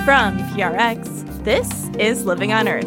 From PRX, this is Living on Earth.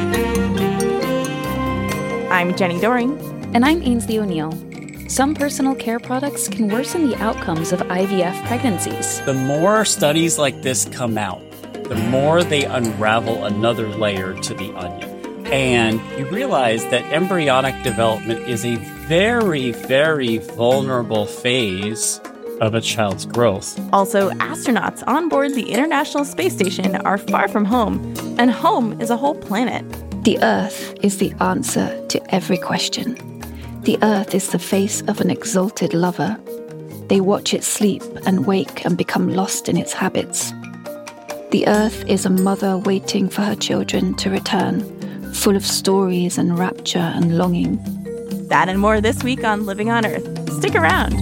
I'm Jenny Doring. And I'm Ainsley O'Neill. Some personal care products can worsen the outcomes of IVF pregnancies. The more studies like this come out, the more they unravel another layer to the onion. And you realize that embryonic development is a very, very vulnerable phase of a child's growth. Also, astronauts on board the International Space Station are far from home, and home is a whole planet. The Earth is the answer to every question. The Earth is the face of an exalted lover. They watch it sleep and wake and become lost in its habits. The Earth is a mother waiting for her children to return, full of stories and rapture and longing. That and more this week on Living on Earth. Stick around.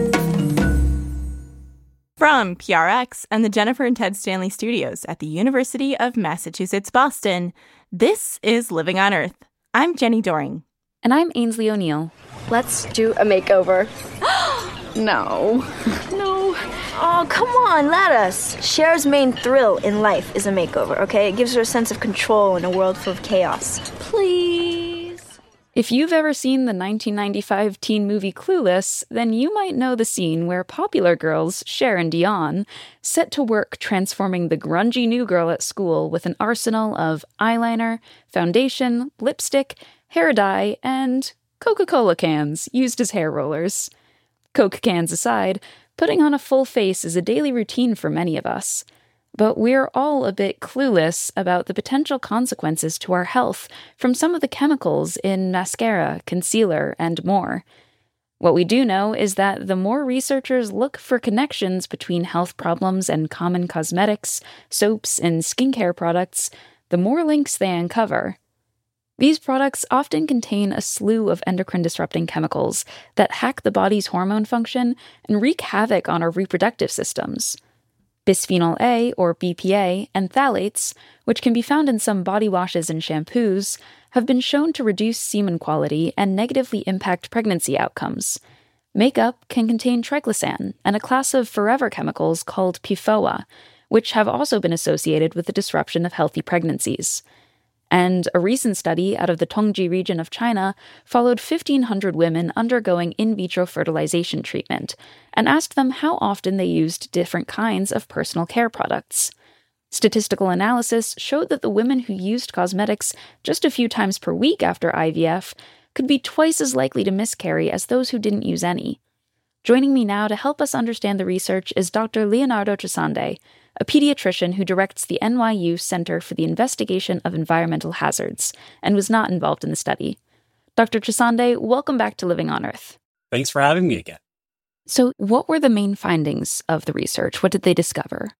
From PRX and the Jennifer and Ted Stanley Studios at the University of Massachusetts, Boston, this is Living on Earth. I'm Jenny Doring. And I'm Ainsley O'Neill. Let's do a makeover. No. Oh, come on, let us. Cher's main thrill in life is a makeover, okay? It gives her a sense of control in a world full of chaos. Please. If you've ever seen the 1995 teen movie Clueless, then you might know the scene where popular girls, Cher and Dionne, set to work transforming the grungy new girl at school with an arsenal of eyeliner, foundation, lipstick, hair dye, and Coca-Cola cans used as hair rollers. Coke cans aside, putting on a full face is a daily routine for many of us. But we're all a bit clueless about the potential consequences to our health from some of the chemicals in mascara, concealer, and more. What we do know is that the more researchers look for connections between health problems and common cosmetics, soaps, and skincare products, the more links they uncover. These products often contain a slew of endocrine-disrupting chemicals that hack the body's hormone function and wreak havoc on our reproductive systems. Bisphenol A, or BPA, and phthalates, which can be found in some body washes and shampoos, have been shown to reduce semen quality and negatively impact pregnancy outcomes. Makeup can contain triclosan and a class of forever chemicals called PFOA, which have also been associated with the disruption of healthy pregnancies. And a recent study out of the Tongji region of China followed 1,500 women undergoing in vitro fertilization treatment and asked them how often they used different kinds of personal care products. Statistical analysis showed that the women who used cosmetics just a few times per week after IVF could be twice as likely to miscarry as those who didn't use any. Joining me now to help us understand the research is Dr. Leonardo Tresande, a pediatrician who directs the NYU Center for the Investigation of Environmental Hazards and was not involved in the study. Dr. Tresande, welcome back to Living on Earth. Thanks for having me again. So what were the main findings of the research? What did they discover?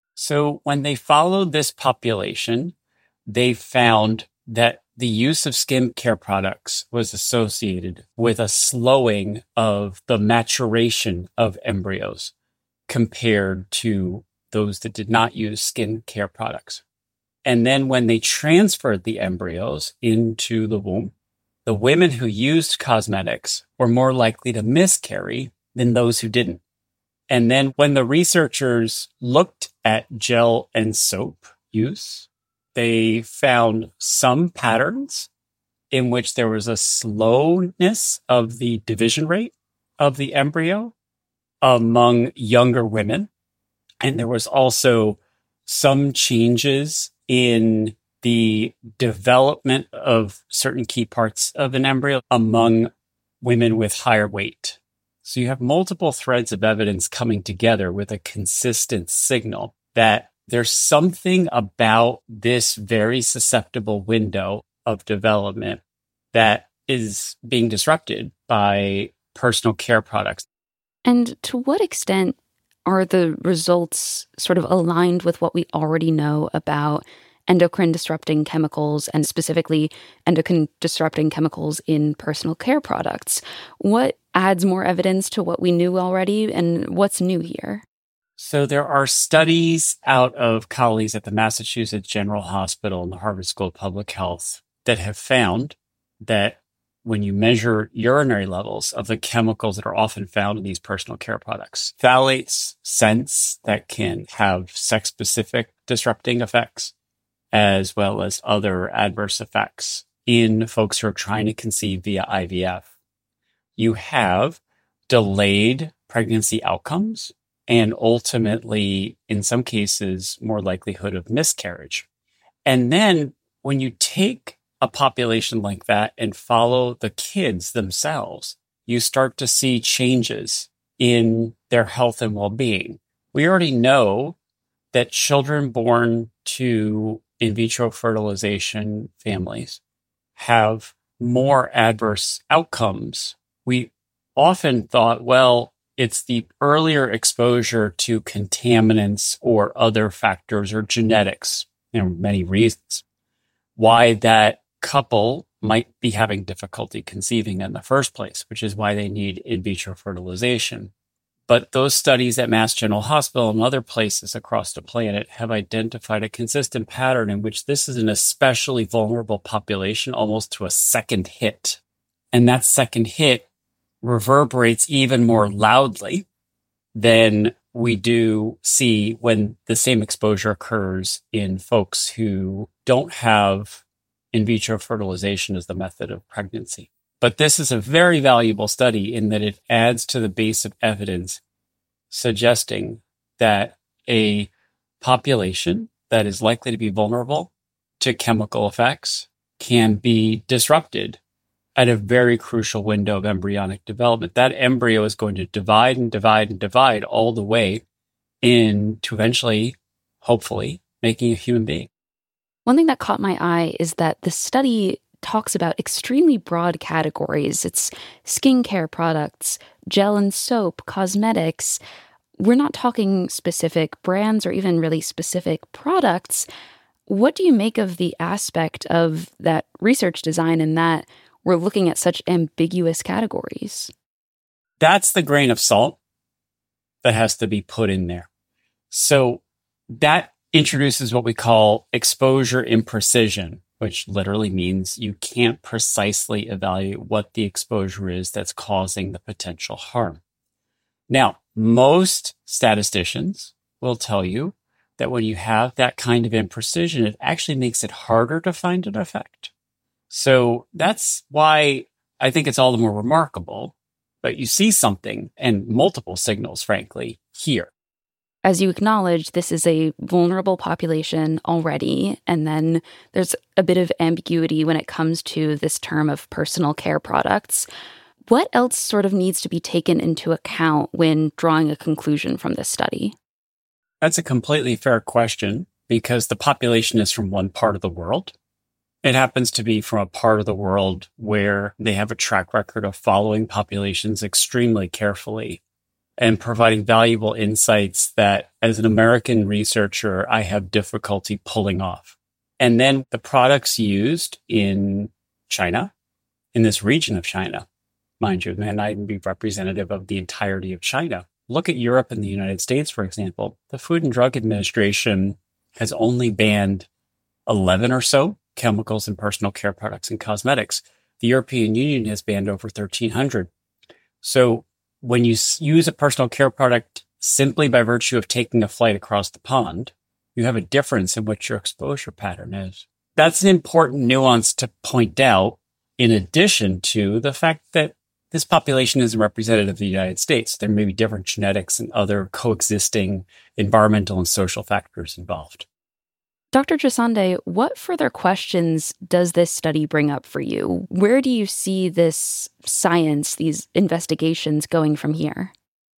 So when they followed this population, they found that the use of skincare products was associated with a slowing of the maturation of embryos compared to those that did not use skincare products. And then when they transferred the embryos into the womb, the women who used cosmetics were more likely to miscarry than those who didn't. And then when the researchers looked at gel and soap use, they found some patterns in which there was a slowness of the division rate of the embryo among younger women. And there was also some changes in the development of certain key parts of an embryo among women with higher weight. So you have multiple threads of evidence coming together with a consistent signal that there's something about this very susceptible window of development that is being disrupted by personal care products. And to what extent are the results sort of aligned with what we already know about endocrine disrupting chemicals and specifically endocrine disrupting chemicals in personal care products? What adds more evidence to what we knew already and what's new here? So there are studies out of colleagues at the Massachusetts General Hospital and the Harvard School of Public Health that have found that when you measure urinary levels of the chemicals that are often found in these personal care products, phthalates, scents that can have sex-specific disrupting effects, as well as other adverse effects in folks who are trying to conceive via IVF. You have delayed pregnancy outcomes and ultimately, in some cases, more likelihood of miscarriage. And then when you take a population like that and follow the kids themselves, you start to see changes in their health and well-being. We already know that children born to in vitro fertilization families have more adverse outcomes. We often thought, well, it's the earlier exposure to contaminants or other factors or genetics, many reasons why that couple might be having difficulty conceiving in the first place, which is why they need in vitro fertilization. But those studies at Mass General Hospital and other places across the planet have identified a consistent pattern in which this is an especially vulnerable population, almost to a second hit. And that second hit reverberates even more loudly than we do see when the same exposure occurs in folks who don't have in vitro fertilization as the method of pregnancy. But this is a very valuable study in that it adds to the base of evidence suggesting that a population that is likely to be vulnerable to chemical effects can be disrupted at a very crucial window of embryonic development. That embryo is going to divide and divide and divide all the way into eventually, hopefully, making a human being. One thing that caught my eye is that the study talks about extremely broad categories. It's skincare products, gel and soap, cosmetics. We're not talking specific brands or even really specific products. What do you make of the aspect of that research design in that we're looking at such ambiguous categories? That's the grain of salt that has to be put in there. So that introduces what we call exposure imprecision, which literally means you can't precisely evaluate what the exposure is that's causing the potential harm. Now, most statisticians will tell you that when you have that kind of imprecision, it actually makes it harder to find an effect. So that's why I think it's all the more remarkable, but you see something and multiple signals, frankly, here. As you acknowledge, this is a vulnerable population already, and then there's a bit of ambiguity when it comes to this term of personal care products. What else sort of needs to be taken into account when drawing a conclusion from this study? That's a completely fair question because the population is from one part of the world. It happens to be from a part of the world where they have a track record of following populations extremely carefully and providing valuable insights that, as an American researcher, I have difficulty pulling off. And then the products used in China, in this region of China, mind you, may not even be representative of the entirety of China. Look at Europe and the United States, for example. The Food and Drug Administration has only banned 11 or so chemicals in personal care products and cosmetics. The European Union has banned over 1,300. So when you use a personal care product simply by virtue of taking a flight across the pond, you have a difference in what your exposure pattern is. That's an important nuance to point out, in addition to the fact that this population isn't representative of the United States. There may be different genetics and other coexisting environmental and social factors involved. Dr. Jasande, what further questions does this study bring up for you? Where do you see this science, these investigations going from here?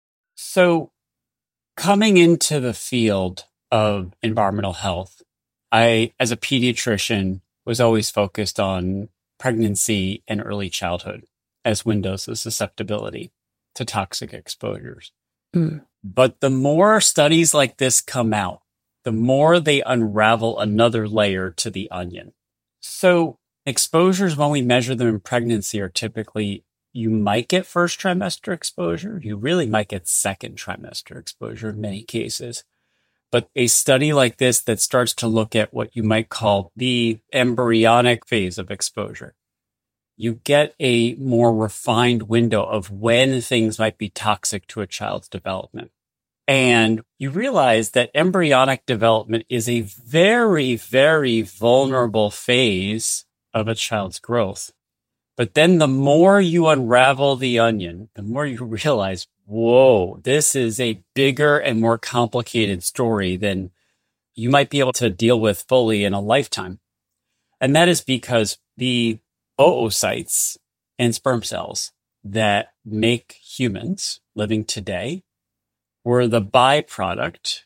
So, coming into the field of environmental health, I, as a pediatrician, was always focused on pregnancy and early childhood as windows of susceptibility to toxic exposures. But the more studies like this come out, the more they unravel another layer to the onion. So exposures, when we measure them in pregnancy, are typically, you might get first trimester exposure. You really might get second trimester exposure in many cases. But a study like this that starts to look at what you might call the embryonic phase of exposure, you get a more refined window of when things might be toxic to a child's development. And you realize that embryonic development is a very, very vulnerable phase of a child's growth. But then the more you unravel the onion, the more you realize, whoa, this is a bigger and more complicated story than you might be able to deal with fully in a lifetime. And that is because the oocytes and sperm cells that make humans living today were the byproduct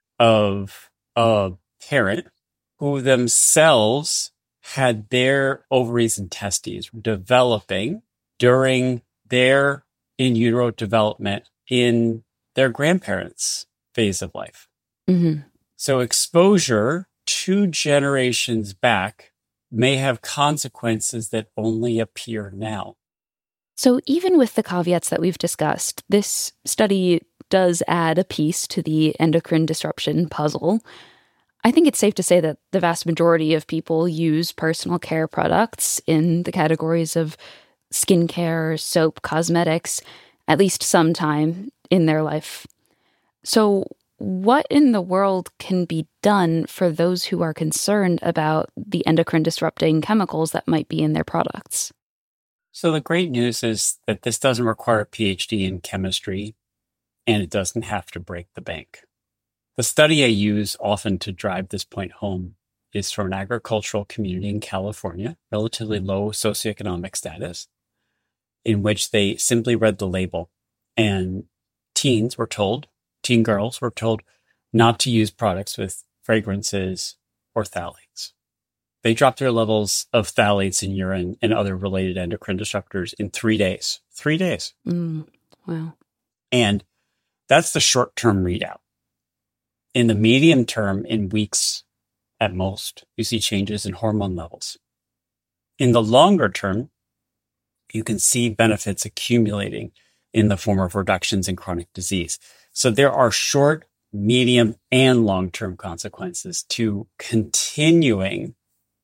of a parent who themselves had their ovaries and testes developing during their in utero development in their grandparents' phase of life. Mm-hmm. So exposure 2 generations back may have consequences that only appear now. So even with the caveats that we've discussed, this study does add a piece to the endocrine disruption puzzle. I think it's safe to say that the vast majority of people use personal care products in the categories of skincare, soap, cosmetics, at least sometime in their life. So what in the world can be done for those who are concerned about the endocrine disrupting chemicals that might be in their products? So the great news is that this doesn't require a PhD in chemistry, and it doesn't have to break the bank. The study I use often to drive this point home is from an agricultural community in California, relatively low socioeconomic status, in which they simply read the label. And teen girls were told not to use products with fragrances or phthalates. They dropped their levels of phthalates in urine and other related endocrine disruptors in 3 days. 3 days. Wow. And that's the short-term readout. In the medium term, in weeks at most, you see changes in hormone levels. In the longer term, you can see benefits accumulating in the form of reductions in chronic disease. So there are short, medium, and long-term consequences to continuing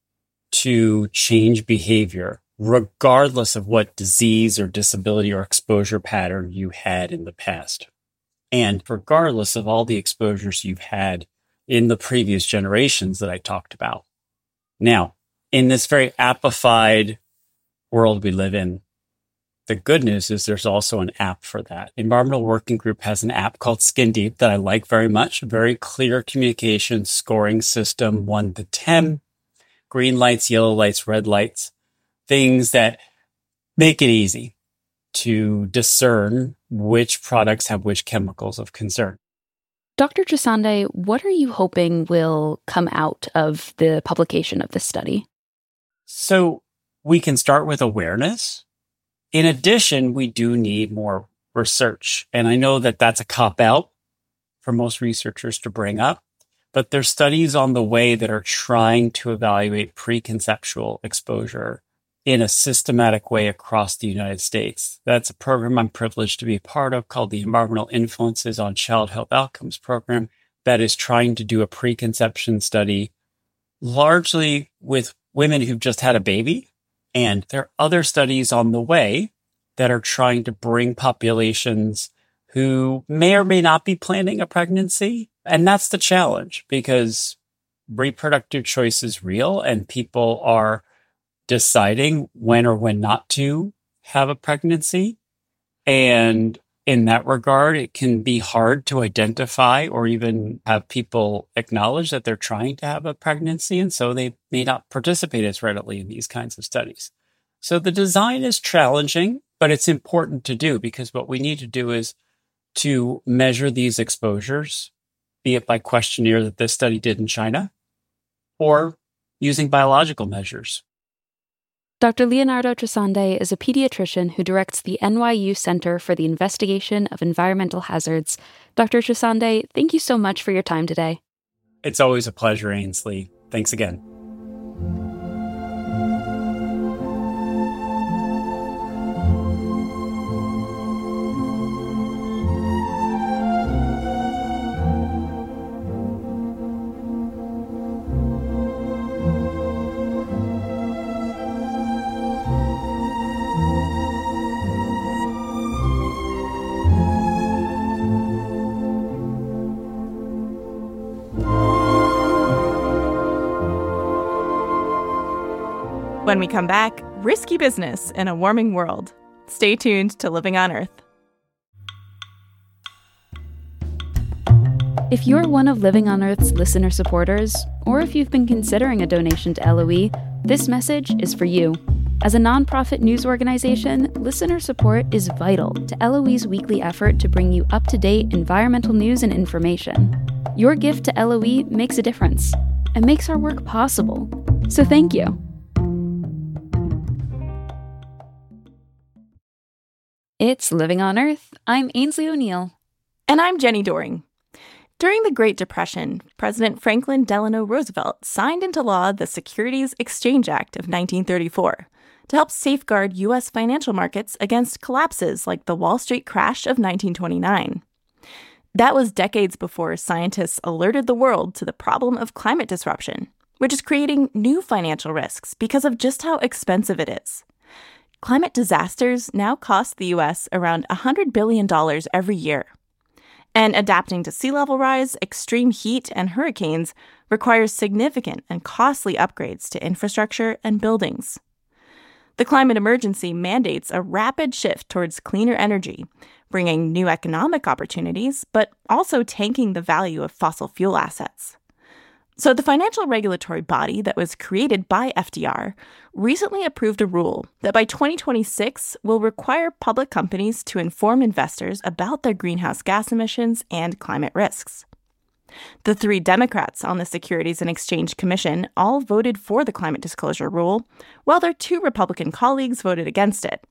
to change behavior, regardless of what disease or disability or exposure pattern you had in the past. And regardless of all the exposures you've had in the previous generations that I talked about. Now, in this very appified world we live in, the good news is there's also an app for that. Environmental Working Group has an app called Skin Deep that I like very much. Very clear communication scoring system, 1 to 10. Green lights, yellow lights, red lights. Things that make it easy to discern which products have which chemicals of concern. Dr. Chusande, what are you hoping will come out of the publication of this study? So we can start with awareness. In addition, we do need more research. And I know that that's a cop-out for most researchers to bring up, but there's studies on the way that are trying to evaluate preconceptual exposure in a systematic way across the United States. That's a program I'm privileged to be a part of called the Environmental Influences on Child Health Outcomes program that is trying to do a preconception study largely with women who've just had a baby. And there are other studies on the way that are trying to bring populations who may or may not be planning a pregnancy. And that's the challenge because reproductive choice is real and people are deciding when or when not to have a pregnancy. And in that regard, it can be hard to identify or even have people acknowledge that they're trying to have a pregnancy. And so they may not participate as readily in these kinds of studies. So the design is challenging, but it's important to do because what we need to do is to measure these exposures, be it by questionnaire that this study did in China or using biological measures. Dr. Leonardo Chusande is a pediatrician who directs the NYU Center for the Investigation of Environmental Hazards. Dr. Chusande, thank you so much for your time today. It's always a pleasure, Ainsley. Thanks again. When we come back, risky business in a warming world. Stay tuned to Living on Earth. If you're one of Living on Earth's listener supporters, or if you've been considering a donation to LOE, this message is for you. As a nonprofit news organization, listener support is vital to LOE's weekly effort to bring you up-to-date environmental news and information. Your gift to LOE makes a difference and makes our work possible. So thank you. It's Living on Earth. I'm Ainsley O'Neill. And I'm Jenny Doring. During the Great Depression, President Franklin Delano Roosevelt signed into law the Securities Exchange Act of 1934 to help safeguard U.S. financial markets against collapses like the Wall Street crash of 1929. That was decades before scientists alerted the world to the problem of climate disruption, which is creating new financial risks because of just how expensive it is. Climate disasters now cost the U.S. around $100 billion every year. And adapting to sea level rise, extreme heat, and hurricanes requires significant and costly upgrades to infrastructure and buildings. The climate emergency mandates a rapid shift towards cleaner energy, bringing new economic opportunities, but also tanking the value of fossil fuel assets. So the financial regulatory body that was created by FDR recently approved a rule that by 2026 will require public companies to inform investors about their greenhouse gas emissions and climate risks. The 3 Democrats on the Securities and Exchange Commission all voted for the climate disclosure rule, while their 2 Republican colleagues voted against it.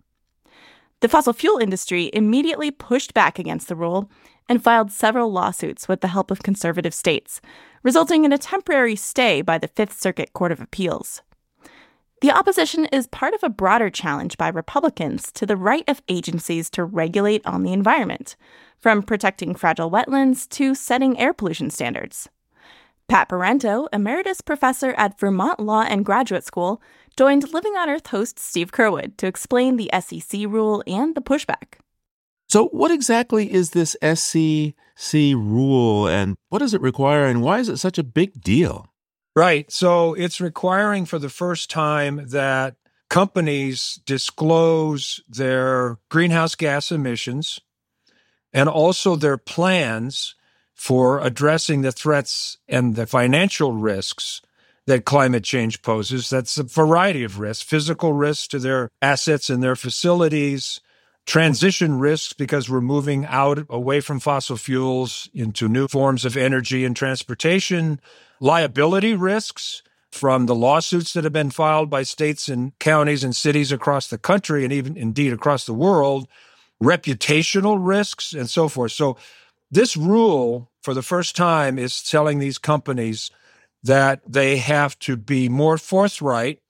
The fossil fuel industry immediately pushed back against the rule and filed several lawsuits with the help of conservative states, resulting in a temporary stay by the Fifth Circuit Court of Appeals. The opposition is part of a broader challenge by Republicans to the right of agencies to regulate on the environment, from protecting fragile wetlands to setting air pollution standards. Pat Parento, emeritus professor at Vermont Law and Graduate School, joined Living on Earth host Steve Curwood to explain the SEC rule and the pushback. So what exactly is this SEC rule, and what does it require, and why is it such a big deal? Right. So it's requiring for the first time that companies disclose their greenhouse gas emissions and also their plans for addressing the threats and the financial risks that climate change poses. That's a variety of risks, physical risks to their assets and their facilities, transition risks because we're moving away from fossil fuels into new forms of energy and transportation, liability risks from the lawsuits that have been filed by states and counties and cities across the country and even indeed across the world, reputational risks, and so forth. So this rule, for the first time, is telling these companies that they have to be more forthright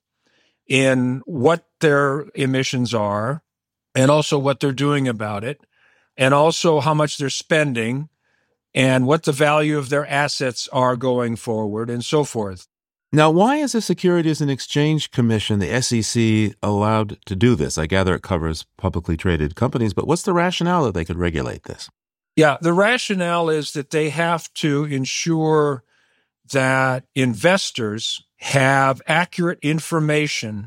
in what their emissions are and also what they're doing about it, and also how much they're spending and what the value of their assets are going forward and so forth. Now, why is the Securities and Exchange Commission, the SEC, allowed to do this? I gather it covers publicly traded companies, but what's the rationale that they could regulate this? Yeah, the rationale is that they have to ensure that investors have accurate information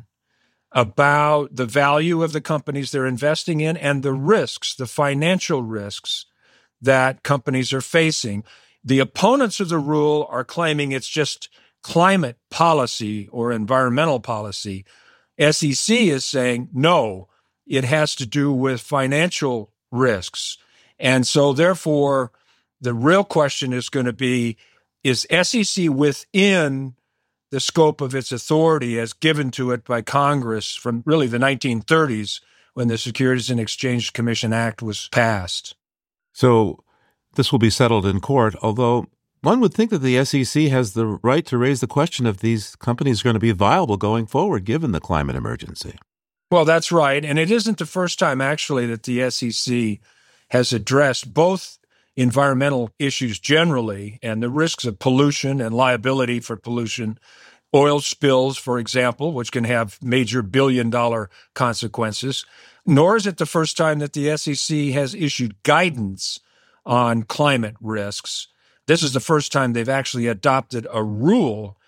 about the value of the companies they're investing in and the risks, the financial risks that companies are facing. The opponents of the rule are claiming it's just climate policy or environmental policy. SEC is saying, no, it has to do with financial risks. And so therefore, the real question is going to be, is SEC within the scope of its authority as given to it by Congress from really the 1930s when the Securities and Exchange Commission Act was passed? So this will be settled in court, although one would think that the SEC has the right to raise the question if these companies are going to be viable going forward, given the climate emergency. Well, that's right. And it isn't the first time, actually, that the SEC has addressed both environmental issues generally and the risks of pollution and liability for pollution, oil spills, for example, which can have major billion-dollar consequences. Nor is it the first time that the SEC has issued guidance on climate risks. This is the first time they've actually adopted a rule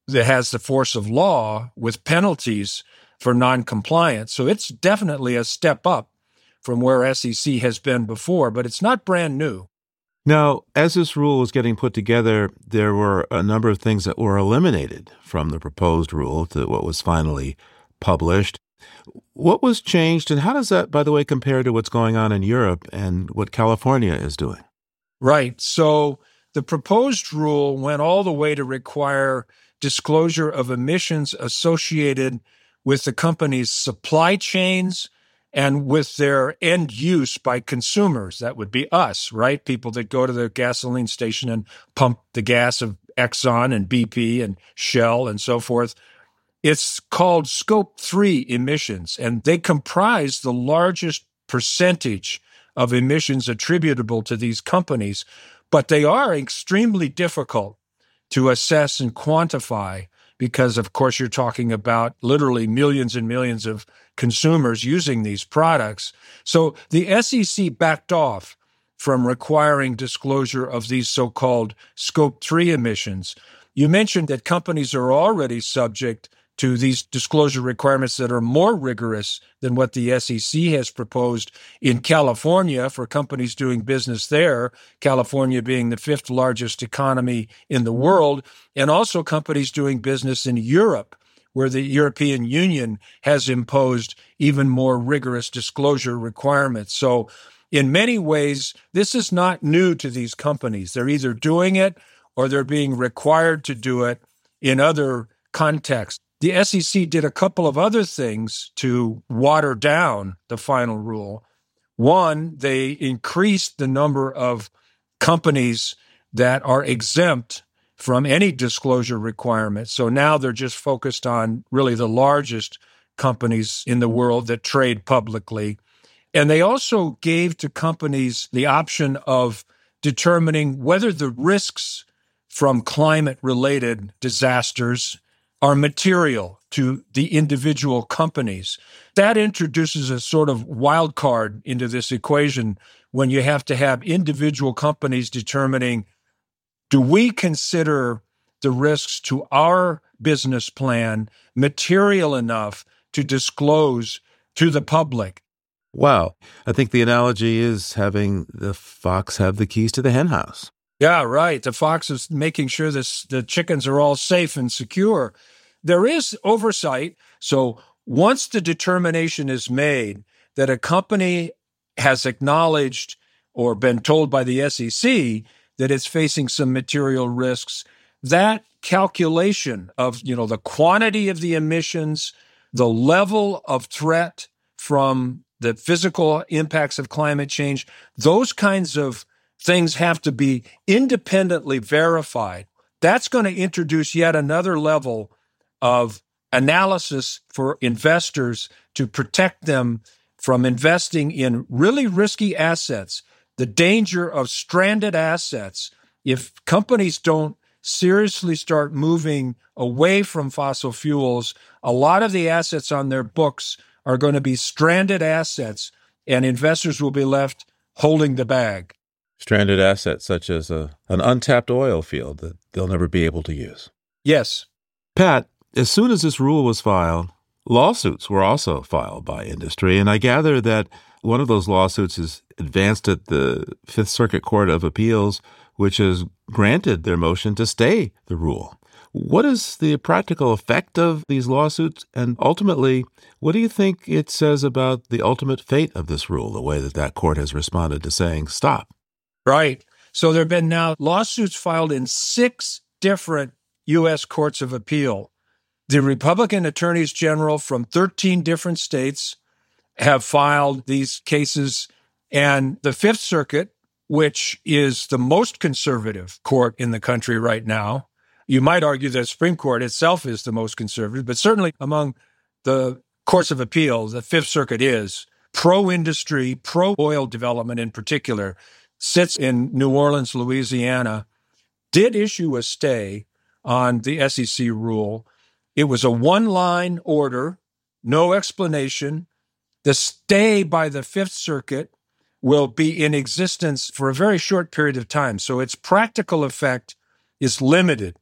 that has the force of law with penalties for noncompliance. So it's definitely a step up from where SEC has been before, but it's not brand new. Now, as this rule was getting put together, there were a number of things that were eliminated from the proposed rule to what was finally published. What was changed, and how does that, by the way, compare to what's going on in Europe and what California is doing? Right. So the proposed rule went all the way to require disclosure of emissions associated with the company's supply chains and with their end use by consumers. That would be us, right? People that go to the gasoline station and pump the gas of Exxon and BP and Shell and so forth. It's called Scope 3 emissions, and they comprise the largest percentage of emissions attributable to these companies, but they are extremely difficult to assess and quantify because, of course, you're talking about literally millions and millions of consumers using these products. So the SEC backed off from requiring disclosure of these so-called Scope 3 emissions. You mentioned that companies are already subject to these disclosure requirements that are more rigorous than what the SEC has proposed in California for companies doing business there, California being the fifth largest economy in the world, and also companies doing business in Europe, where the European Union has imposed even more rigorous disclosure requirements. So in many ways, this is not new to these companies. They're either doing it or they're being required to do it in other contexts. The SEC did a couple of other things to water down the final rule. One, they increased the number of companies that are exempt from any disclosure requirements. So now they're just focused on really the largest companies in the world that trade publicly. And they also gave to companies the option of determining whether the risks from climate-related disasters are material to the individual companies. That introduces a sort of wild card into this equation when you have to have individual companies determining, do we consider the risks to our business plan material enough to disclose to the public? Wow. I think the analogy is having the fox have the keys to the hen house. Yeah, right. The fox is making sure the chickens are all safe and secure. There is oversight. So once the determination is made that a company has acknowledged or been told by the SEC that it's facing some material risks, that calculation of, the quantity of the emissions, the level of threat from the physical impacts of climate change, those kinds of things have to be independently verified. That's going to introduce yet another level of analysis for investors to protect them from investing in really risky assets, the danger of stranded assets. If companies don't seriously start moving away from fossil fuels, a lot of the assets on their books are going to be stranded assets, and investors will be left holding the bag. Stranded assets such as an untapped oil field that they'll never be able to use. Yes. Pat, as soon as this rule was filed, lawsuits were also filed by industry, and I gather that one of those lawsuits is advanced at the Fifth Circuit Court of Appeals, which has granted their motion to stay the rule. What is the practical effect of these lawsuits? And ultimately, what do you think it says about the ultimate fate of this rule, the way that court has responded to saying stop? Right. So there have been now lawsuits filed in 6 different U.S. courts of appeal. The Republican attorneys general from 13 different states have filed these cases, and the Fifth Circuit, which is the most conservative court in the country right now. You might argue that the Supreme Court itself is the most conservative, but certainly among the courts of appeal, the Fifth Circuit is pro-industry, pro-oil development in particular, sits in New Orleans, Louisiana, did issue a stay on the SEC rule. It was a one-line order, no explanation. The stay by the Fifth Circuit will be in existence for a very short period of time. So its practical effect is limited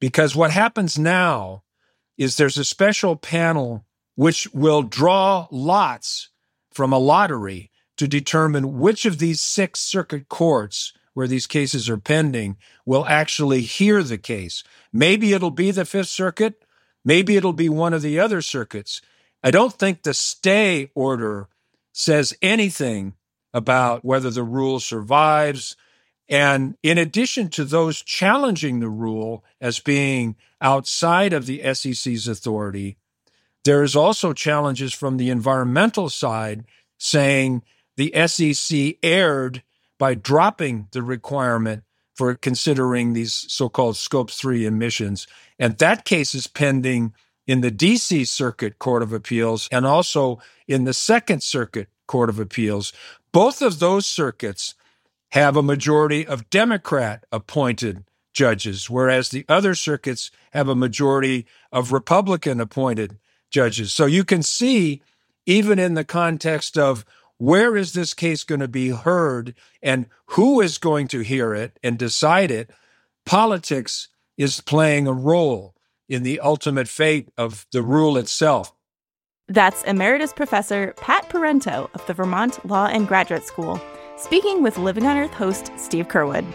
Because what happens now is there's a special panel which will draw lots from a lottery to determine which of these 6 circuit courts where these cases are pending will actually hear the case. Maybe it'll be the Fifth Circuit. Maybe it'll be one of the other circuits. I don't think the stay order says anything about whether the rule survives. And in addition to those challenging the rule as being outside of the SEC's authority, there is also challenges from the environmental side saying the SEC erred by dropping the requirement for considering these so-called Scope 3 emissions. And that case is pending in the D.C. Circuit Court of Appeals and also in the Second Circuit Court of Appeals. Both of those circuits have a majority of Democrat-appointed judges, whereas the other circuits have a majority of Republican-appointed judges. So you can see, even in the context of where is this case going to be heard and who is going to hear it and decide it, politics is playing a role in the ultimate fate of the rule itself. That's Emeritus Professor Pat Parento of the Vermont Law and Graduate School, speaking with Living on Earth host Steve Curwood.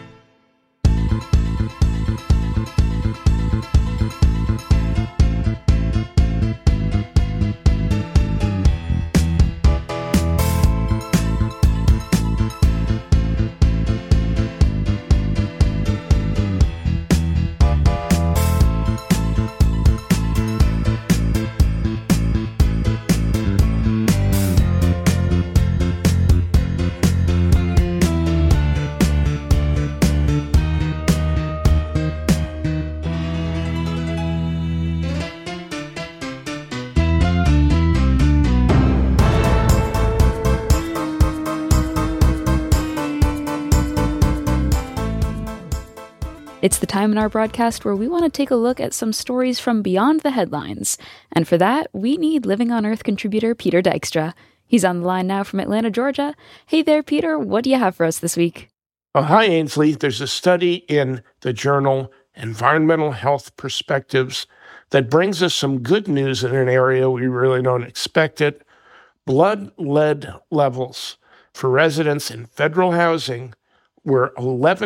It's the time in our broadcast where we want to take a look at some stories from beyond the headlines. And for that, we need Living on Earth contributor Peter Dykstra. He's on the line now from Atlanta, Georgia. Hey there, Peter. What do you have for us this week? Hi, Ainsley. There's a study in the journal Environmental Health Perspectives that brings us some good news in an area we really don't expect it. Blood lead levels for residents in federal housing were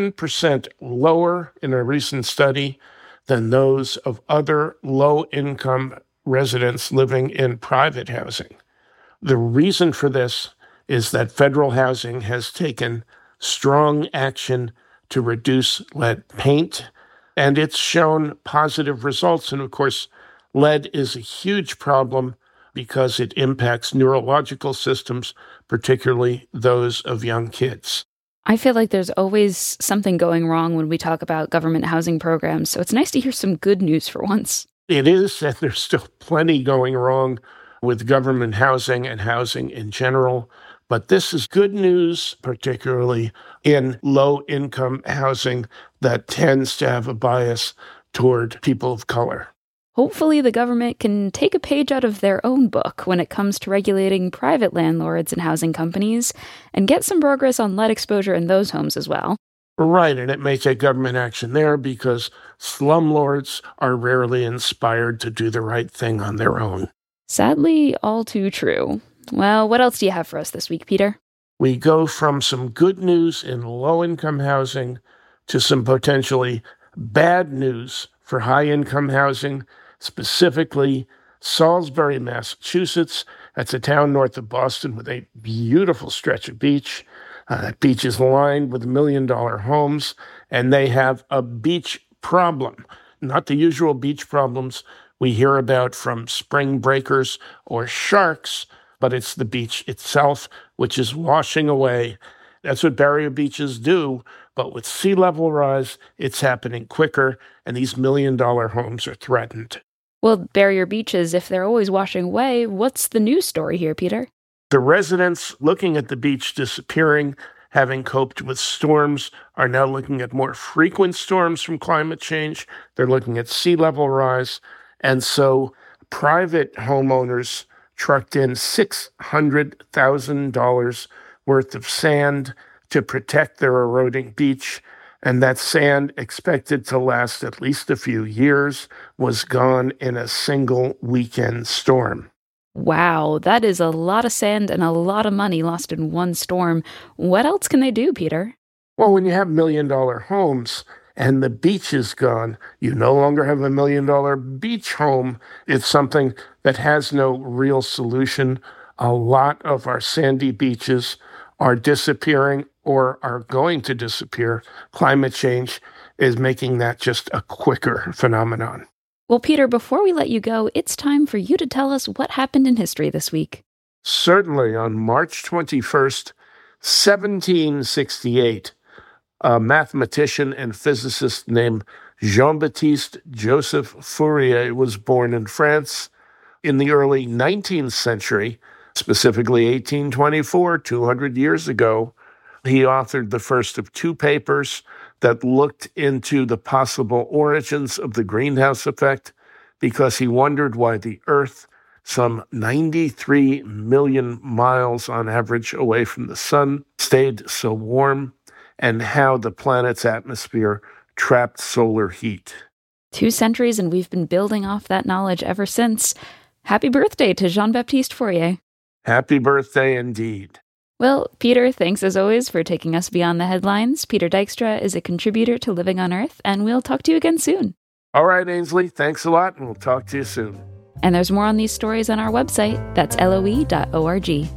11% lower in a recent study than those of other low-income residents living in private housing. The reason for this is that federal housing has taken strong action to reduce lead paint, and it's shown positive results. And of course, lead is a huge problem because it impacts neurological systems, particularly those of young kids. I feel like there's always something going wrong when we talk about government housing programs, so it's nice to hear some good news for once. It is, and there's still plenty going wrong with government housing and housing in general. But this is good news, particularly in low-income housing that tends to have a bias toward people of color. Hopefully the government can take a page out of their own book when it comes to regulating private landlords and housing companies and get some progress on lead exposure in those homes as well. Right, and it may take government action there because slumlords are rarely inspired to do the right thing on their own. Sadly, all too true. Well, what else do you have for us this week, Peter? We go from some good news in low-income housing to some potentially bad news for high-income housing, specifically Salisbury, Massachusetts. That's a town north of Boston with a beautiful stretch of beach. That beach is lined with $1 million homes, and they have a beach problem. Not the usual beach problems we hear about from spring breakers or sharks, but it's the beach itself, which is washing away. That's what barrier beaches do, but with sea level rise, it's happening quicker, and these $1 million homes are threatened. Well, barrier beaches, if they're always washing away, what's the news story here, Peter? The residents looking at the beach disappearing, having coped with storms, are now looking at more frequent storms from climate change. They're looking at sea level rise. And so private homeowners trucked in $600,000 worth of sand to protect their eroding beach. and that sand, expected to last at least a few years, was gone in a single weekend storm. Wow, that is a lot of sand and a lot of money lost in one storm. What else can they do, Peter? Well, when you have $1 million homes and the beach is gone, you no longer have $1 million beach home. It's something that has no real solution. A lot of our sandy beaches are disappearing or are going to disappear. Climate change is making that just a quicker phenomenon. Well, Peter, before we let you go, it's time for you to tell us what happened in history this week. Certainly, on March 21st, 1768, a mathematician and physicist named Jean-Baptiste Joseph Fourier was born in France. In the early 19th century, specifically 1824, 200 years ago, he authored the first of two papers that looked into the possible origins of the greenhouse effect because he wondered why the Earth, some 93 million miles on average away from the sun, stayed so warm, and how the planet's atmosphere trapped solar heat. 2 centuries, and we've been building off that knowledge ever since. Happy birthday to Jean-Baptiste Fourier. Happy birthday indeed. Well, Peter, thanks as always for taking us beyond the headlines. Peter Dykstra is a contributor to Living on Earth, and we'll talk to you again soon. All right, Ainsley, thanks a lot, and we'll talk to you soon. And there's more on these stories on our website. That's LOE.org.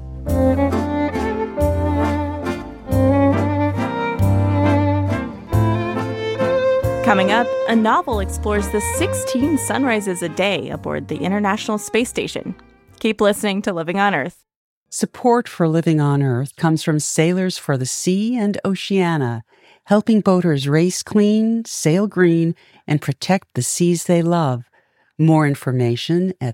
Coming up, a novel explores the 16 sunrises a day aboard the International Space Station. Keep listening to Living on Earth. Support for Living on Earth comes from Sailors for the Sea and Oceana, helping boaters race clean, sail green, and protect the seas they love. More information at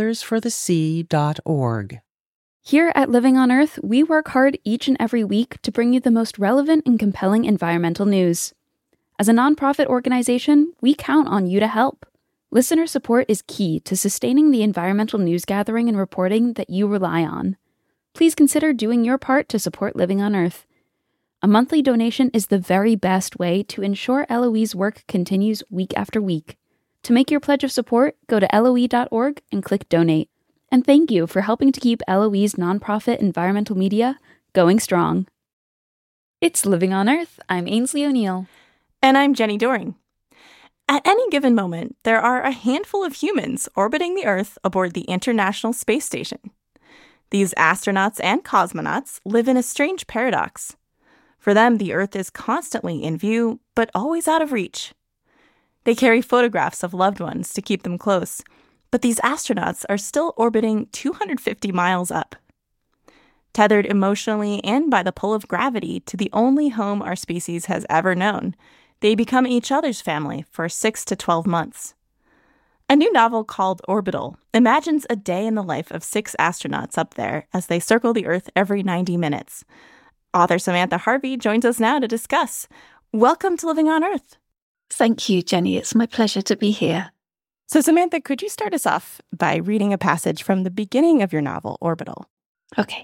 sailorsforthesea.org. Here at Living on Earth, we work hard each and every week to bring you the most relevant and compelling environmental news. As a nonprofit organization, we count on you to help. Listener support is key to sustaining the environmental news gathering and reporting that you rely on. Please consider doing your part to support Living on Earth. A monthly donation is the very best way to ensure LOE's work continues week after week. To make your pledge of support, go to LOE.org and click Donate. And thank you for helping to keep LOE's nonprofit environmental media going strong. It's Living on Earth. I'm Ainsley O'Neill. And I'm Jenny Doring. At any given moment, there are a handful of humans orbiting the Earth aboard the International Space Station. These astronauts and cosmonauts live in a strange paradox. For them, the Earth is constantly in view, but always out of reach. They carry photographs of loved ones to keep them close, but these astronauts are still orbiting 250 miles up. Tethered emotionally and by the pull of gravity to the only home our species has ever known, they become each other's family for 6 to 12 months. A new novel called Orbital imagines a day in the life of 6 astronauts up there as they circle the Earth every 90 minutes. Author Samantha Harvey joins us now to discuss. Welcome to Living on Earth. Thank you, Jenny. It's my pleasure to be here. So, Samantha, could you start us off by reading a passage from the beginning of your novel, Orbital? Okay.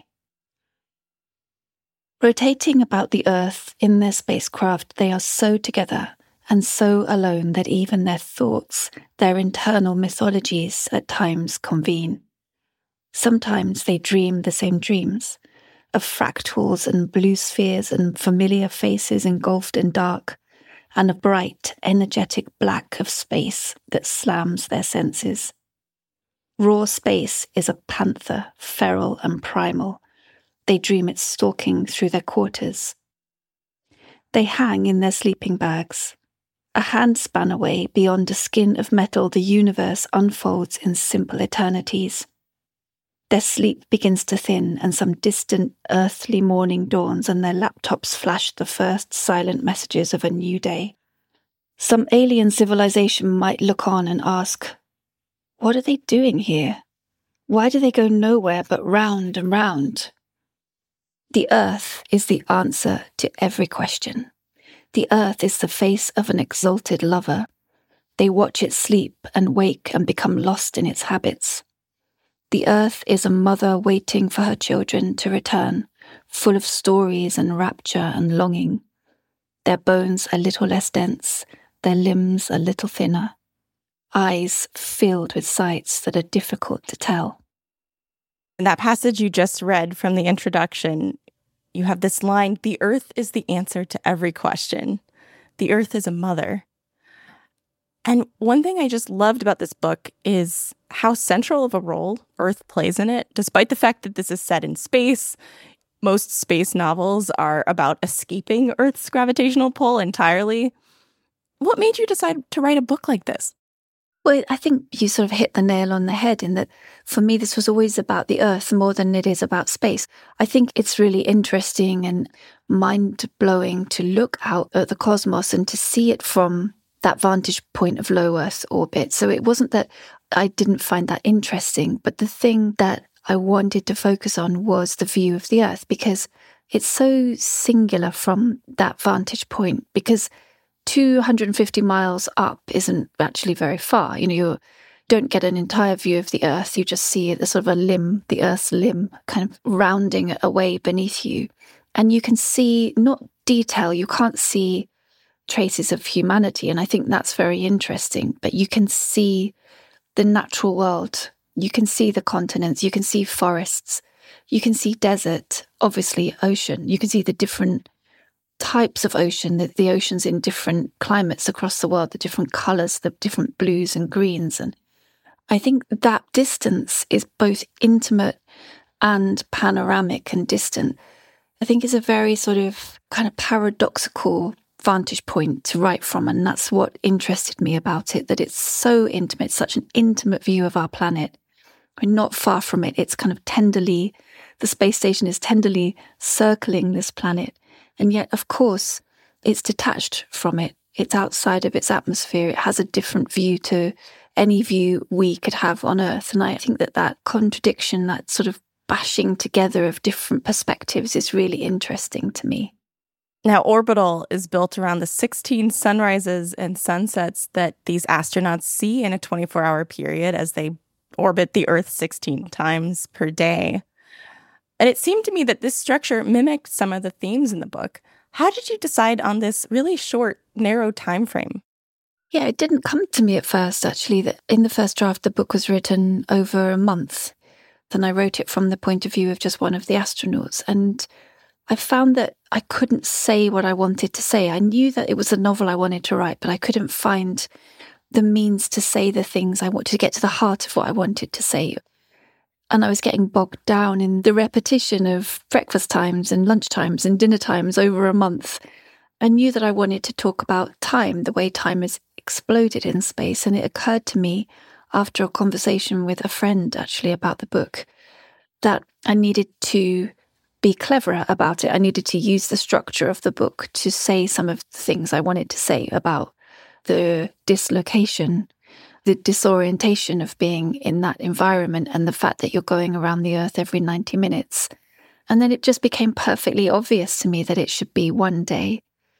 Rotating about the Earth in their spacecraft, they are so together and so alone that even their thoughts, their internal mythologies, at times convene. Sometimes they dream the same dreams, of fractals and blue spheres and familiar faces engulfed in dark, and a bright, energetic black of space that slams their senses. Raw space is a panther, feral and primal. They dream it stalking through their quarters. They hang in their sleeping bags. A handspan away, beyond a skin of metal, the universe unfolds in simple eternities. Their sleep begins to thin, and some distant earthly morning dawns, and their laptops flash the first silent messages of a new day. Some alien civilization might look on and ask, what are they doing here? Why do they go nowhere but round and round? The Earth is the answer to every question. The Earth is the face of an exalted lover. They watch it sleep and wake and become lost in its habits. The Earth is a mother waiting for her children to return, full of stories and rapture and longing. their bones a little less dense, their limbs a little thinner, eyes filled with sights that are difficult to tell. In that passage you just read from the introduction, you have this line, "The earth is the answer to every question. The earth is a mother." And one thing I just loved about this book is how central of a role Earth plays in it, despite the fact that this is set in space. Most space novels are about escaping Earth's gravitational pull entirely. What made you decide to write a book like this? Well, I think you sort of hit the nail on the head in that for me, this was always about the Earth more than it is about space. I think it's really interesting and mind-blowing to look out at the cosmos and to see it from that vantage point of low Earth orbit. So it wasn't that I didn't find that interesting, but the thing that I wanted to focus on was the view of the Earth, because it's so singular from that vantage point, because 250 miles up isn't actually very far. You don't get an entire view of the Earth. You just see the sort of a limb, the Earth's limb, kind of rounding away beneath you. And you can see not detail, you can't see traces of humanity. And I think that's very interesting. But you can see the natural world. You can see the continents. You can see forests. You can see desert, obviously ocean. You can see the different types of ocean, the oceans in different climates across the world, the different colours, the different blues and greens. And I think that distance is both intimate and panoramic and distant. I think is a very sort of kind of paradoxical vantage point to write from, and that's what interested me about it, that it's so intimate, such an intimate view of our planet. We're not far from it. It's kind of tenderly, the space station is tenderly circling this planet, and yet, of course, it's detached from it. It's outside of its atmosphere. It has a different view to any view we could have on Earth, and I think that contradiction, that sort of bashing together of different perspectives is really interesting to me. Now, Orbital is built around the 16 sunrises and sunsets that these astronauts see in a 24-hour period as they orbit the Earth 16 times per day. And it seemed to me that this structure mimicked some of the themes in the book. How did you decide on this really short, narrow time frame? Yeah, it didn't come to me at first, actually, that in the first draft, the book was written over a month. Then I wrote it from the point of view of just one of the astronauts. And I found that I couldn't say what I wanted to say. I knew that it was a novel I wanted to write, but I couldn't find the means to say the things I wanted, to get to the heart of what I wanted to say. And I was getting bogged down in the repetition of breakfast times and lunch times and dinner times over a month. I knew that I wanted to talk about time, the way time has exploded in space. And it occurred to me after a conversation with a friend, actually, about the book, that I needed to be cleverer about it. I needed to use the structure of the book to say some of the things I wanted to say about the dislocation, the disorientation of being in that environment, and the fact that you're going around the Earth every 90 minutes. And then it just became perfectly obvious to me that it should be one day,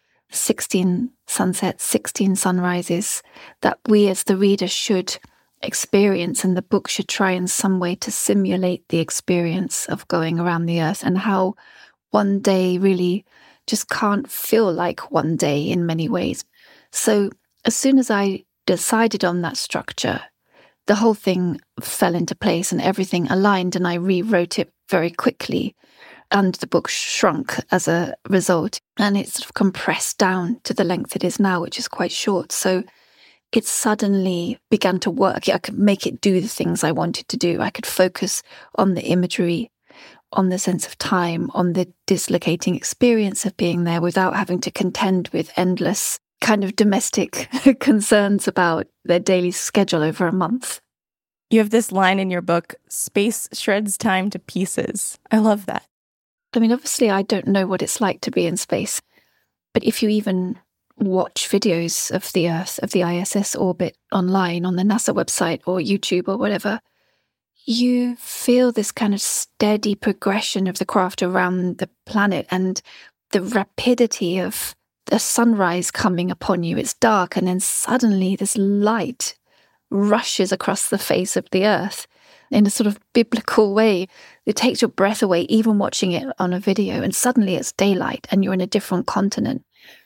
16 sunsets, 16 sunrises, that we as the reader should experience, and the book should try in some way to simulate the experience of going around the Earth, and how one day really just can't feel like one day in many ways. So as soon as I decided on that structure, the whole thing fell into place and everything aligned, and I rewrote it very quickly, and the book shrunk as a result, and it's sort of compressed down to the length it is now, which is quite short. So it suddenly began to work. I could make it do the things I wanted to do. I could focus on the imagery, on the sense of time, on the dislocating experience of being there without having to contend with endless kind of domestic concerns about their daily schedule over a month. You have this line in your book, "Space shreds time to pieces." I love that. I mean, obviously, I don't know what it's like to be in space, but if you even watch videos of the Earth, of the ISS orbit online on the NASA website or YouTube or whatever, you feel this kind of steady progression of the craft around the planet and the rapidity of the sunrise coming upon you. It's dark, and then suddenly this light rushes across the face of the Earth in a sort of biblical way. It takes your breath away, even watching it on a video, and suddenly it's daylight and you're in a different continent.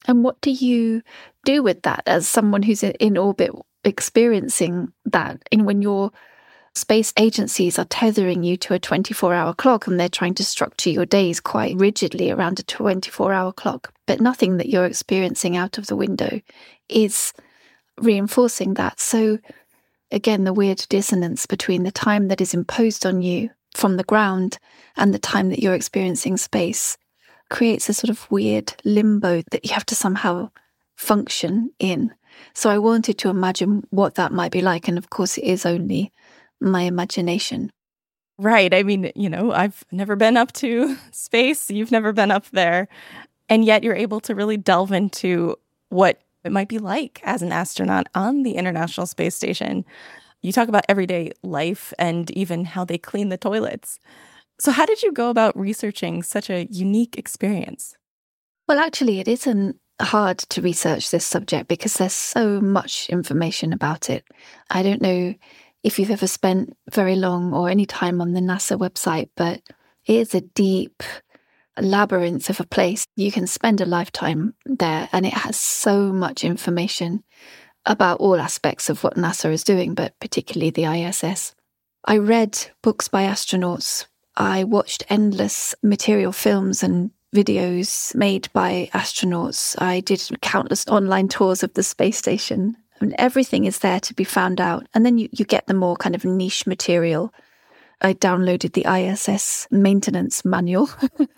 And what do you do with that as someone who's in orbit experiencing that? And when your space agencies are tethering you to a 24-hour clock and they're trying to structure your days quite rigidly around a 24-hour clock, but nothing that you're experiencing out of the window is reinforcing that. So again, the weird dissonance between the time that is imposed on you from the ground and the time that you're experiencing space creates a sort of weird limbo that you have to somehow function in. So I wanted to imagine what that might be like. And of course, it is only my imagination. Right. I mean, I've never been up to space. You've never been up there. And yet you're able to really delve into what it might be like as an astronaut on the International Space Station. You talk about everyday life and even how they clean the toilets. So how did you go about researching such a unique experience? Well, actually, it isn't hard to research this subject because there's so much information about it. I don't know if you've ever spent very long or any time on the NASA website, but it is a deep labyrinth of a place. You can spend a lifetime there, and it has so much information about all aspects of what NASA is doing, but particularly the ISS. I read books by astronauts. I watched endless material films and videos made by astronauts. I did countless online tours of the space station. I mean, everything is there to be found out. And then you get the more kind of niche material. I downloaded the ISS maintenance manual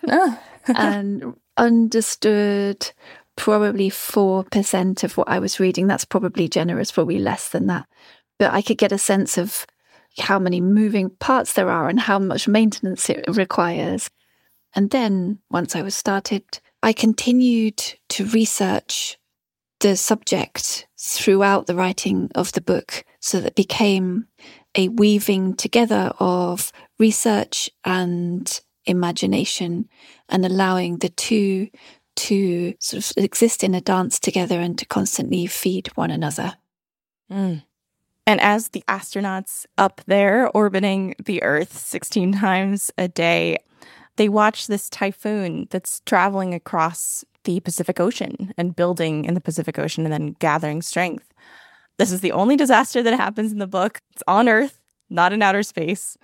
and understood probably 4% of what I was reading. That's probably generous, probably less than that. But I could get a sense of how many moving parts there are and how much maintenance it requires. And then, once I was started, I continued to research the subject throughout the writing of the book, so that it became a weaving together of research and imagination, and allowing the two to sort of exist in a dance together and to constantly feed one another. Mm. And as the astronauts up there orbiting the Earth 16 times a day, they watch this typhoon that's traveling across the Pacific Ocean and building in the Pacific Ocean and then gathering strength. This is the only disaster that happens in the book. It's on Earth, not in outer space.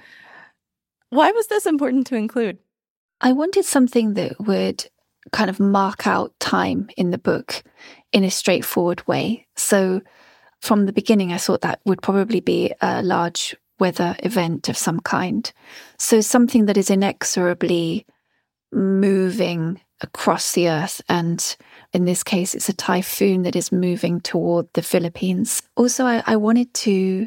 Why was this important to include? I wanted something that would kind of mark out time in the book in a straightforward way. So from the beginning, I thought that would probably be a large weather event of some kind. So something that is inexorably moving across the Earth. And in this case, it's a typhoon that is moving toward the Philippines. Also, I wanted to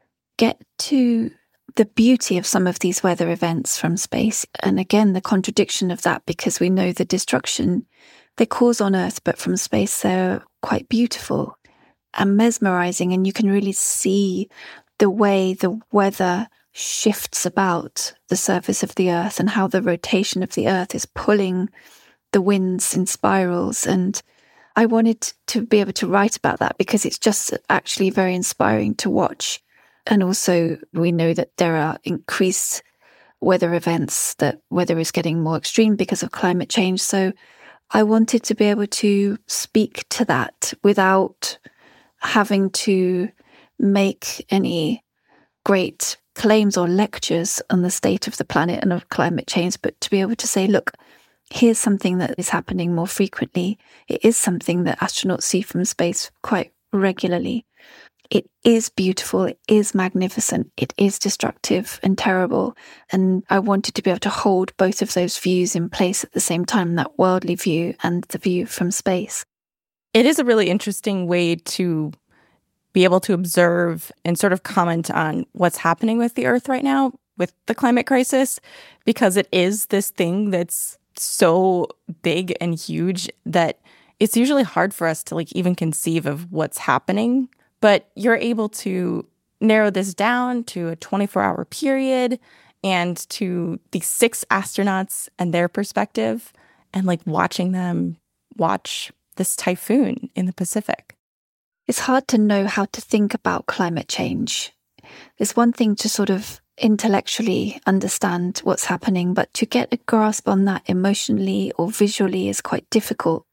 get to the beauty of some of these weather events from space. And again, the contradiction of that, because we know the destruction they cause on Earth, but from space, they're quite beautiful and mesmerizing. And you can really see the way the weather shifts about the surface of the Earth and how the rotation of the Earth is pulling the winds in spirals. And I wanted to be able to write about that because it's just actually very inspiring to watch. And also, we know that there are increased weather events, that weather is getting more extreme because of climate change. So I wanted to be able to speak to that without having to make any great claims or lectures on the state of the planet and of climate change, but to be able to say, look, here's something that is happening more frequently. It is something that astronauts see from space quite regularly. It is beautiful, it is magnificent, it is destructive and terrible. And I wanted to be able to hold both of those views in place at the same time, that worldly view and the view from space. It is a really interesting way to be able to observe and sort of comment on what's happening with the Earth right now with the climate crisis, because it is this thing that's so big and huge that it's usually hard for us to even conceive of what's happening. But you're able to narrow this down to a 24-hour period and to the 6 astronauts and their perspective, and watching them watch this typhoon in the Pacific. It's hard to know how to think about climate change. It's one thing to sort of intellectually understand what's happening, but to get a grasp on that emotionally or visually is quite difficult.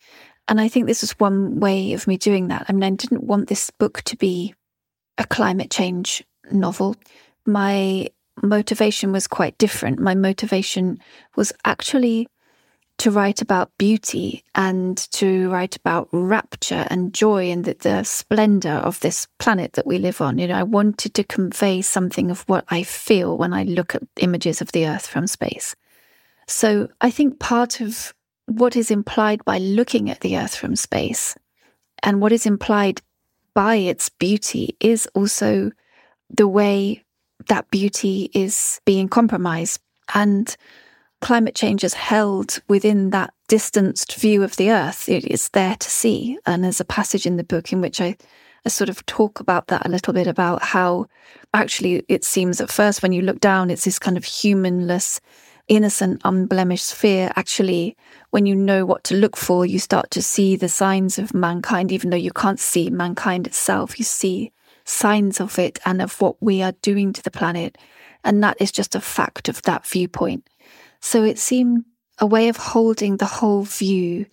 And I think this was one way of me doing that. I mean, I didn't want this book to be a climate change novel. My motivation was quite different. My motivation was actually to write about beauty and to write about rapture and joy and the splendor of this planet that we live on. I wanted to convey something of what I feel when I look at images of the Earth from space. So I think part of what is implied by looking at the Earth from space and what is implied by its beauty is also the way that beauty is being compromised. And climate change is held within that distanced view of the Earth. It is there to see. And there's a passage in the book in which I sort of talk about that a little bit, about how actually it seems at first when you look down, it's this kind of humanless, innocent, unblemished sphere. Actually, when you know what to look for, you start to see the signs of mankind, even though you can't see mankind itself. You see signs of it and of what we are doing to the planet. And that is just a fact of that viewpoint. So it seemed a way of holding the whole view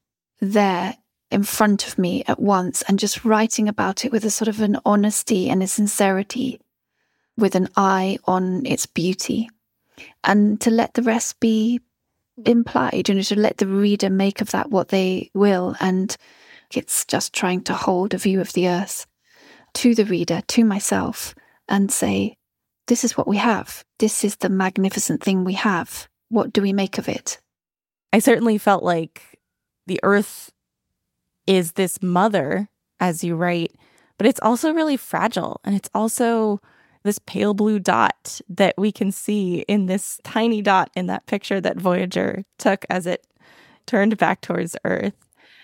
there in front of me at once and just writing about it with a sort of an honesty and a sincerity, with an eye on its beauty, and to let the rest be implied, to let the reader make of that what they will. And it's just trying to hold a view of the Earth to the reader, to myself, and say, this is what we have. This is the magnificent thing we have. What do we make of it? I certainly felt like the Earth is this mother, as you write, but it's also really fragile. And it's also this pale blue dot that we can see in this tiny dot in that picture that Voyager took as it turned back towards Earth.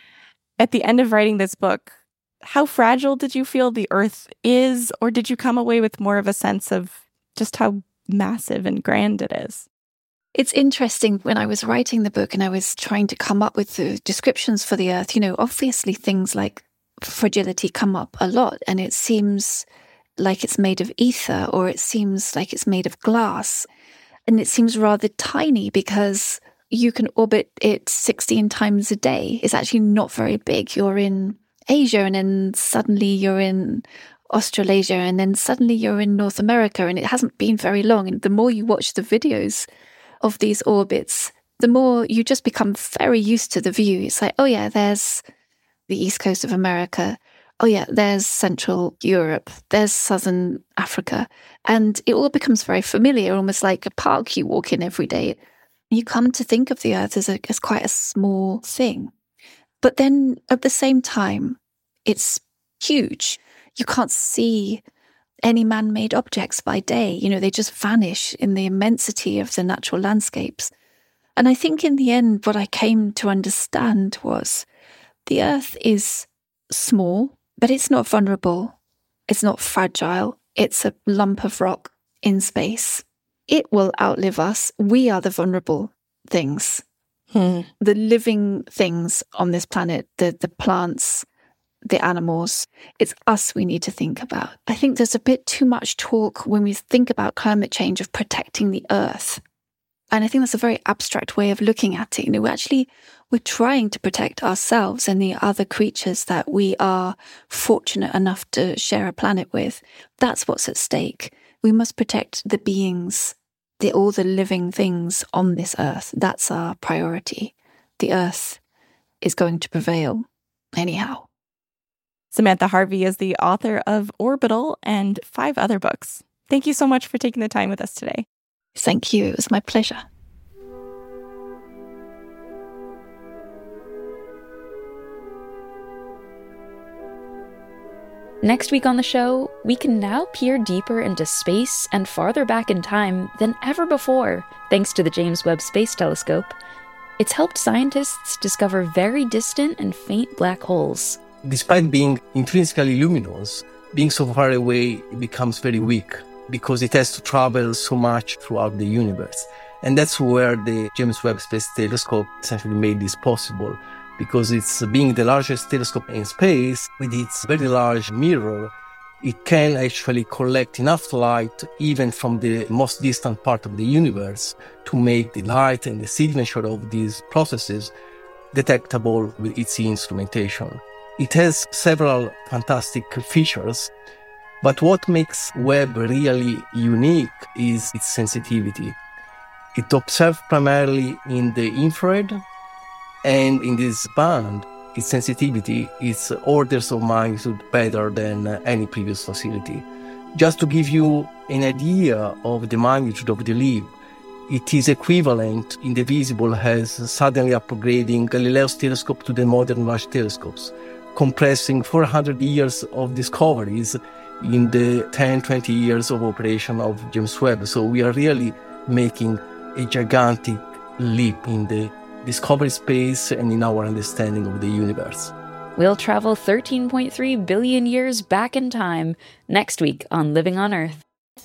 At the end of writing this book, how fragile did you feel the Earth is, or did you come away with more of a sense of just how massive and grand it is? It's interesting, when I was writing the book and I was trying to come up with the descriptions for the Earth, obviously things like fragility come up a lot, and it seems like it's made of ether, or it seems like it's made of glass. And it seems rather tiny because you can orbit it 16 times a day. It's actually not very big. You're in Asia, and then suddenly you're in Australasia, and then suddenly you're in North America, and it hasn't been very long. And the more you watch the videos of these orbits, the more you just become very used to the view. It's like, oh yeah, there's the east coast of America. Oh yeah, there's Central Europe. There's Southern Africa. And it all becomes very familiar, almost like a park you walk in every day. You come to think of the Earth as quite a small thing. But then at the same time, it's huge. You can't see any man-made objects by day. They just vanish in the immensity of the natural landscapes. And I think in the end, what I came to understand was the Earth is small, but it's not vulnerable. It's not fragile. It's a lump of rock in space. It will outlive us. We are the vulnerable things. The living things on this planet, the plants, the animals. It's us we need to think about. I think there's a bit too much talk when we think about climate change of protecting the Earth. And I think that's a very abstract way of looking at it. We're trying to protect ourselves and the other creatures that we are fortunate enough to share a planet with. That's what's at stake. We must protect the beings, all the living things on this Earth. That's our priority. The Earth is going to prevail anyhow. Samantha Harvey is the author of Orbital and 5 other books. Thank you so much for taking the time with us today. Thank you. It was my pleasure. Next week on the show, we can now peer deeper into space and farther back in time than ever before, thanks to the James Webb Space Telescope. It's helped scientists discover very distant and faint black holes. Despite being intrinsically luminous, being so far away, it becomes very weak because it has to travel so much throughout the universe. And that's where the James Webb Space Telescope essentially made this possible, because it's being the largest telescope in space with its very large mirror. It can actually collect enough light even from the most distant part of the universe to make the light and the signature of these processes detectable with its instrumentation. It has several fantastic features, but what makes Webb really unique is its sensitivity. It observes primarily in the infrared, and in this band, its sensitivity is orders of magnitude better than any previous facility. Just to give you an idea of the magnitude of the leap, it is equivalent in the visible as suddenly upgrading Galileo's telescope to the modern large telescopes, compressing 400 years of discoveries in the 10-20 years of operation of James Webb. So we are really making a gigantic leap in the discovery space and in our understanding of the universe. We'll travel 13.3 billion years back in time next week on Living on Earth.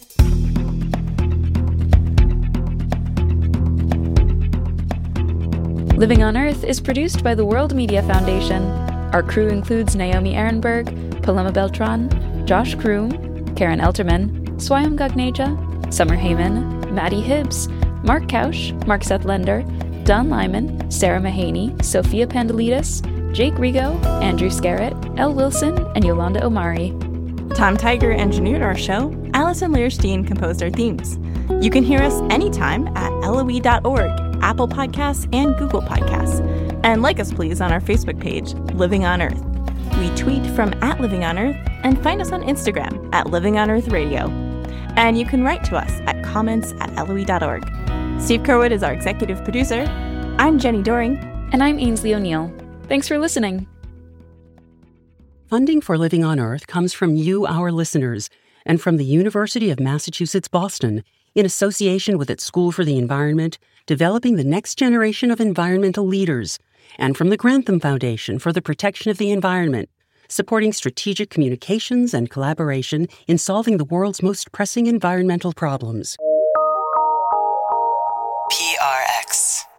Living on Earth is produced by the World Media Foundation. Our crew includes Naomi Ehrenberg, Paloma Beltran, Josh Kroom, Karen Elterman, Swayam Gagneja, Summer Heyman, Maddie Hibbs, Mark Kausch, Mark Seth Lender, Don Lyman, Sarah Mahaney, Sophia Pandelides, Jake Rigo, Andrew Scarrett, Elle Wilson, and Yolanda Omari. Tom Tiger engineered our show. Allison Learstein composed our themes. You can hear us anytime at LOE.org, Apple Podcasts, and Google Podcasts. And like us, please, on our Facebook page, Living on Earth. We tweet from @LivingOnEarth and find us on Instagram @LivingOnEarthRadio. And you can write to us at comments@LOE.org. Steve Curwood is our executive producer. I'm Jenny Doring. And I'm Ainsley O'Neill. Thanks for listening. Funding for Living on Earth comes from you, our listeners, and from the University of Massachusetts, Boston, in association with its School for the Environment, developing the next generation of environmental leaders, and from the Grantham Foundation for the Protection of the Environment, supporting strategic communications and collaboration in solving the world's most pressing environmental problems. PRX.